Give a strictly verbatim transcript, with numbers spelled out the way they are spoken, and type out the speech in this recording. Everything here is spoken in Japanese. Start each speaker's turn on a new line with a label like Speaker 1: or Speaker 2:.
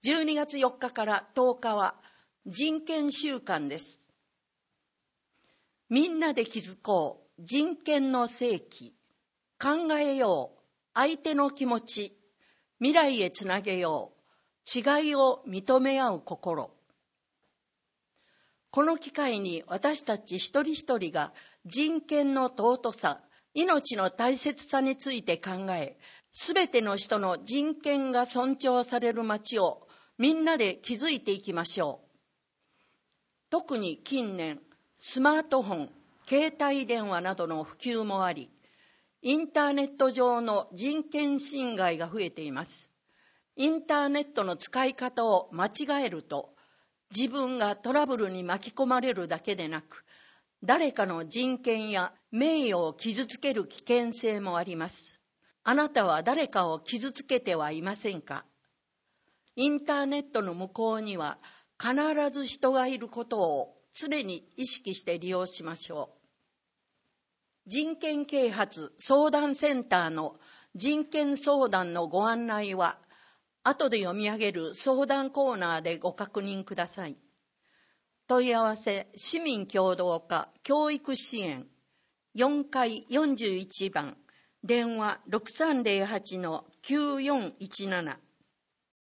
Speaker 1: じゅうにがつよっかからとおかは人権週間です。みんなで築こう人権の世紀。考えよう相手の気持ち。未来へつなげよう違いを認め合う心。この機会に私たち一人一人が人権の尊さ、命の大切さについて考え、すべての人の人権が尊重される街をみんなで築いていきましょう。特に近年、スマートフォン、携帯電話などの普及もあり、インターネット上の人権侵害が増えています。インターネットの使い方を間違えると、自分がトラブルに巻き込まれるだけでなく、誰かの人権や名誉を傷つける危険性もあります。あなたは誰かを傷つけてはいませんか？インターネットの向こうには必ず人がいることを常に意識して利用しましょう。人権啓発相談センターの人権相談のご案内は、後で読み上げる相談コーナーでご確認ください。問い合わせ市民協働課教育支援よんかいよんじゅういちばん電話 ろくさんぜろはちのきゅうよんいちなな